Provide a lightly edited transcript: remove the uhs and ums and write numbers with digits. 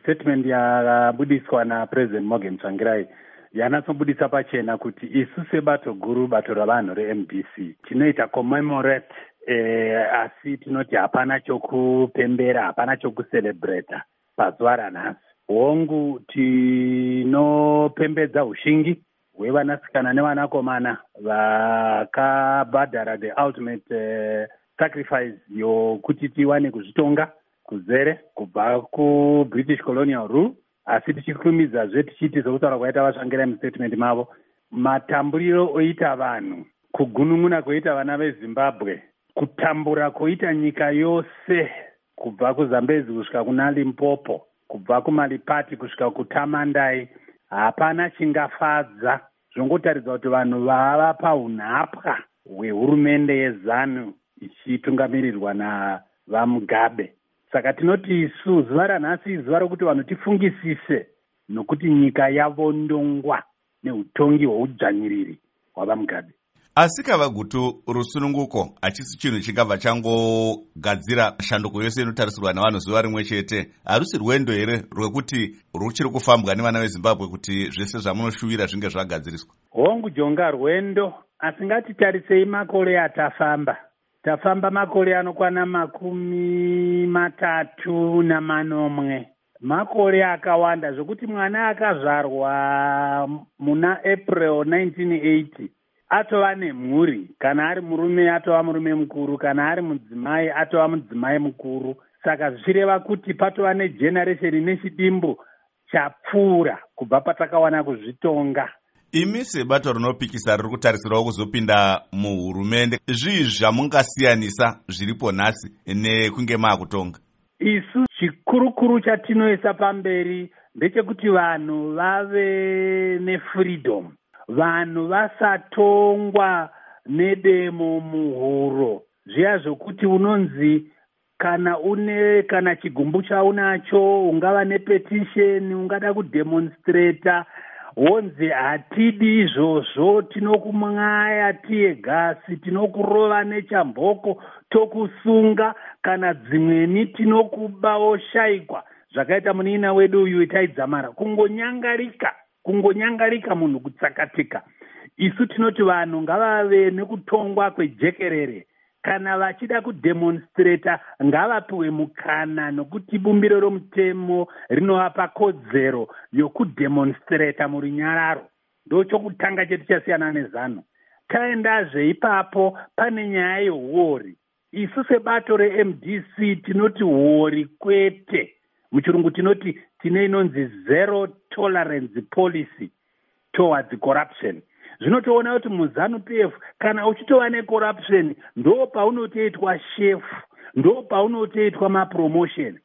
statement yakabudiswa naPresident Morgan Tsvangirai yanatsobudisa pachena kuti isu sebato guru, bato ravanhu reMDC tinoita commemorate asi tinoti hapana chokupembera, hapana chokucelebrata pazuva ranhasi. Hongu tinopembedza ushingi hwevanasikana nevanakomana vakabhadhara the ultimate sacrifice yokuti tiwane kuzvitonga kuzere kubva kuBritish colonial rule, asi tichikumbidzazve tichiti sokutaura kwaita vatsvangirai mustatement mavo, matamburiro oita vanhu, kugunun'una kwoita vana veZimbabwe, kutambura kwoita nyika yose kubva kuZambezi kusvika kuna Limpopo, kubva kuMalipati kusvika kuTamandai, hapana chingafadza. Zvongotaridza kuti vanhu vava paunhapwa hwehurumende yeZANU ichitungamirirwa navaMugabe. Saka tinoti isu zuva ranhasi zuva rokuti vanhu tifungisise nokuti nyika yavondongwa neutongi hweudzvanyiriri hwavaMugabe. Asi Kavagutu, rusununguko hachisi chinhu chingabva changogadzira shanduko yose inotarisirwa navanhu zuva rimwe chete. Harusi rwendo here rwekuti ruchiri kufambwa nevana veZimbabwe kuti zvese zvamunoshuvira zvinge zvagadziriswa? Hongu jonga rwendo, asi ngatitarisei makore atafamba. Tafamba makore anokwana 30 makore akawanda zvokuti mwana akazvarwa muna April 1980 atova nemhuri, kana ari murume atova murume mukuru, kana ari mudzimai atova mudzimai mukuru. Saka zvichireva kuti patova negeneration nechidimbu chapfuura kubva patakawana kuzvitonga. Imi sebato rinopikisa riri kutarisirawo kuzopinda muhurumende, zvii zvamungasiyanisa zviripo nhasi nekunge maakutonga? Isu chikurukuru chatinoisa pamberi ndechekuti vanhu vave nefreedom, vanhu vasatongwa nedemo muhuro. Zviya zvokuti unonzi kana chigumbu chaunacho, ungava nepetition, ungada kudemonstrata, wonzi hatidi izvozvo, tinokumwaya tiye gasi, tinokurova nechamboko, tokusunga, kana dzimweni tinokuba woshayikwa, zvakaita munina wedu uyu taidzamara. Kungonyangarika munhu kutsakatika. Isu tinoti vanhu ngavave nekutongwa kwejekerere. Kana vachida kudemonstrata ngavapiwe mukana, nokuti bumbiro romutemo rinovapa kodzero yokudemonstrata murinyararo. Ndochokutanga chetu chasiyana neZANU. Taendazve ipapo pane nyaya yehuori. Isu sebato reMDC tinoti huori kwete. Muchirungu tinoti tine inonzi zero tolerance policy towards corruption. Zvinotoona kuti muZANU PF kana uchitova necorruption ndo paunotoitwa chef, ndo paunotoitwa mapromotion.